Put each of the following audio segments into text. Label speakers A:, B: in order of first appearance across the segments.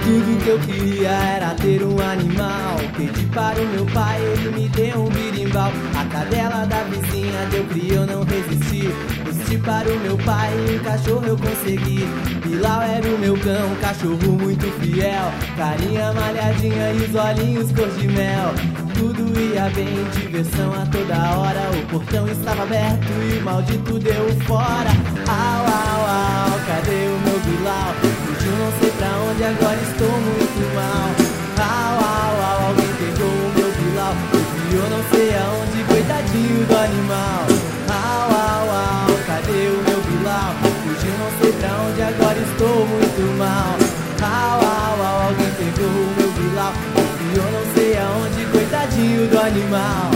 A: Tudo que eu queria era ter um animal. Pedi para o meu pai, ele me deu um birimbau. A cadela da vizinha deu cria, eu não resisti. Pedi para o meu pai, um cachorro eu consegui. Bilal era o meu cão, um cachorro muito fiel. Carinha malhadinha e os olhinhos cor de mel. Tudo ia bem, diversão a toda hora. O portão estava aberto e o maldito deu fora. Au, au, au, cadê o meu Bilal? Fugiu não sei pra onde, agora estou muito mal. Au, au, au, alguém pegou o meu Bilal. Eu não sei aonde, coitadinho do animal. Au, au, au, cadê o meu Bilal? Fugiu não sei pra onde, agora estou muito mal. Au, au, au, alguém pegou o meu Bilal. Eu não sei aonde, coitadinho do animal.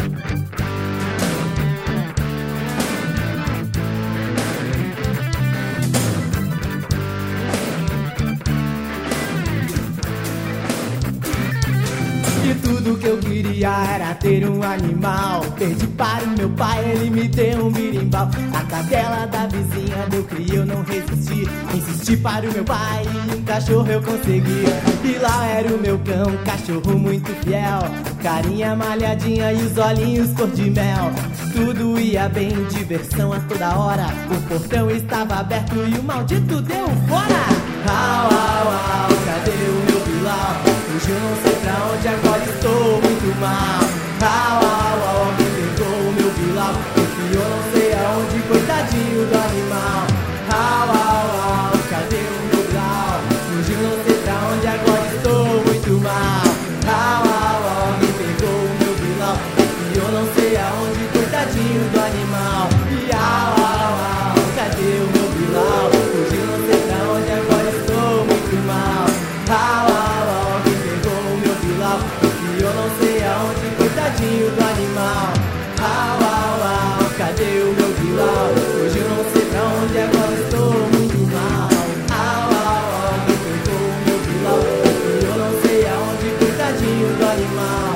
A: E tudo que eu queria era ter um animal. Perdi para o meu pai, ele me deu um birimbau. A cadela da vizinha deu cria, eu não resisti. Insisti para o meu pai e um cachorro eu consegui. E lá era o meu cão, um cachorro muito fiel. Carinha malhadinha e os olhinhos cor de mel. Tudo ia bem, diversão a toda hora. O portão estava aberto e o maldito deu fora. Au, au, au, cadê o meu Bilal? Fugiu não sei pra onde, agora estou muito mal. Au, au, au, alguém pegou o meu Bilal. Enfiou não sei aonde, coitadinho do animal. Au, au, au, cadê o meu Bilal? Fugiu não sei pra onde, agora estou muito mal. Au, au, au, alguém pegou o meu Bilal. Enfiou não sei aonde, coitadinho do animal. E au, au, au, cadê o meu Bilal? Fugiu não sei pra onde, agora estou muito mal. Au, au, au, alguém pegou o meu Bilal. E eu não sei aonde, coitadinho do animal. Au, au, au, cadê o meu Bilal? Hoje eu não sei pra onde, agora estou muito mal. Au, au, au, alguém pegou o meu Bilal. E eu não sei aonde, coitadinho do animal.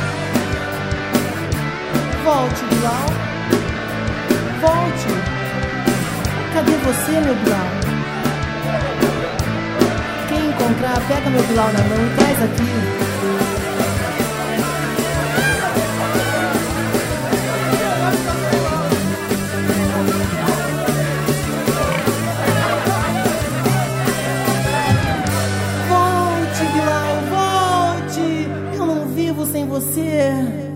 B: Volte, Bilal. Volte. Cadê você, meu Bilal? Quem encontrar, pega meu Bilal na mão e traz aqui. Volte, Bilal, volte. Eu não vivo sem você.